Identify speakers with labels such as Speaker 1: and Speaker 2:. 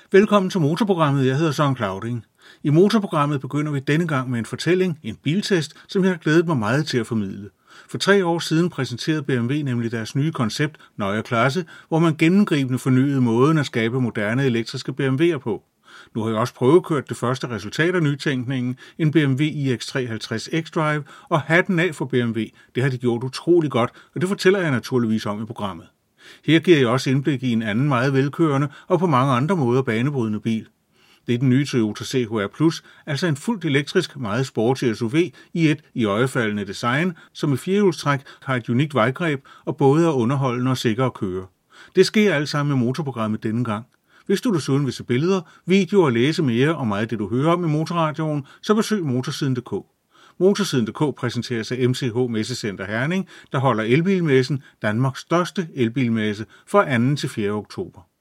Speaker 1: Velkommen til Motorprogrammet. Jeg hedder Søren Clauding. I Motorprogrammet begynder vi denne gang med en fortælling, en biltest, som jeg har glædet mig meget til at formidle. For 3 år siden præsenterede BMW nemlig deres nye koncept, Neue Klasse, hvor man gennemgribende fornyede måden at skabe moderne elektriske BMW'er på. Nu har jeg også prøvekørt det første resultat af nytænkningen, en BMW iX350 xDrive, og hatten af for BMW. Det har de gjort utrolig godt, og det fortæller jeg naturligvis om i programmet. Her giver jeg også indblik i en anden meget velkørende og på mange andre måder banebrydende bil. Det er den nye Toyota CHR Plus, altså en fuldt elektrisk, meget sporty SUV i et iøjefaldende design, som i firehjulstræk har et unikt vejgreb og både er underholdende og sikker at køre. Det sker alt sammen med Motorprogrammet denne gang. Hvis du desuden vil se billeder, videoer og læse mere om meget af det, du hører om i Motorradioen, så besøg motorsiden.dk. Motorsiden.dk præsenteres af MCH Messecenter Herning, der holder elbilmessen, Danmarks største elbilmesse, fra 2. til 4. oktober.